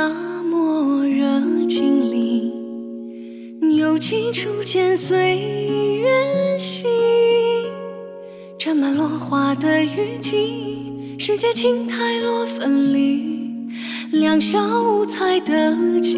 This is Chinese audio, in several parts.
漠热金鳞，有几处间岁月稀。沾满落花的雨季，世界青苔落分离，两小无猜的记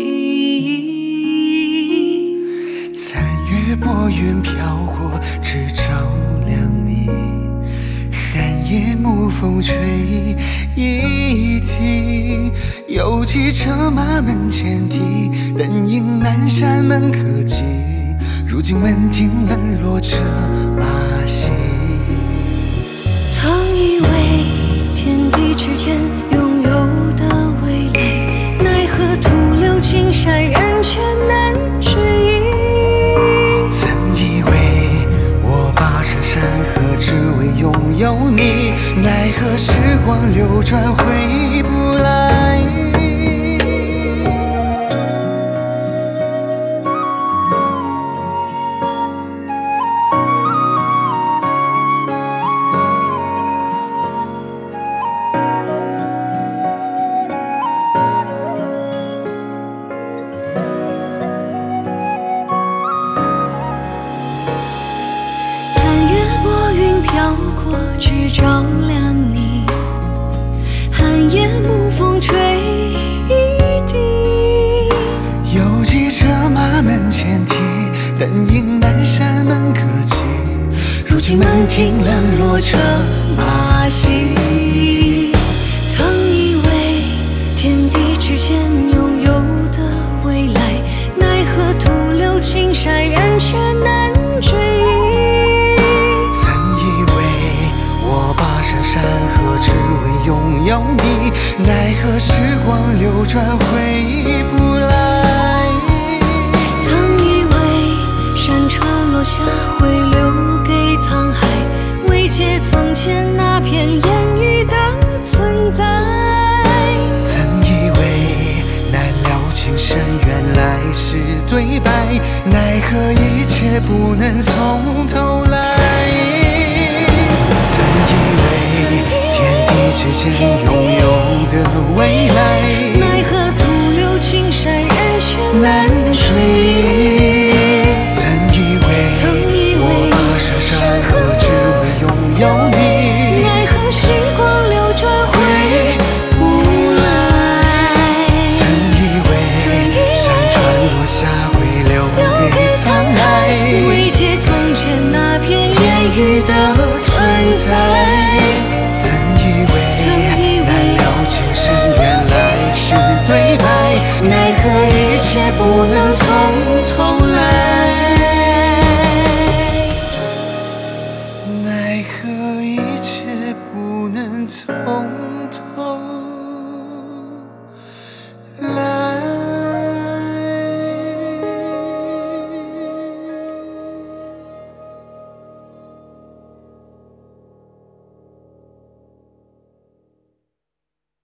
忆。 残月薄云飘过，只照亮你。寒夜暮风吹一地，有几车马门前蹄，灯影南山门可及。如今门庭冷落着马戏。 曾以为天地之间拥有的未来，奈何徒留青山人却难追忆。 曾以为我跋山山河只为拥有你，奈何时光流转回不来。 飘过，只照亮你。寒夜暮风吹一地， 有几车马门前蹄，灯影南山门可及。如今门庭冷落着马戏。 曾以为天地之间拥有的未来，奈何徒留青山人却难追忆。 山河只为拥有你，奈何时光流转回不来。 曾以为山川落下会留给沧海，未解从前那片烟雨的存在。 曾以为难了情深原来是对白，奈何一切不能从头来。之间拥有的未来， 奈何徒留青山人却难追忆。曾以为我跋山山河只为拥有你， 奈何时光流转回不来。 曾以为山川落下会留给沧海， 未解从前那片烟雨的存在。 奈何一切不能从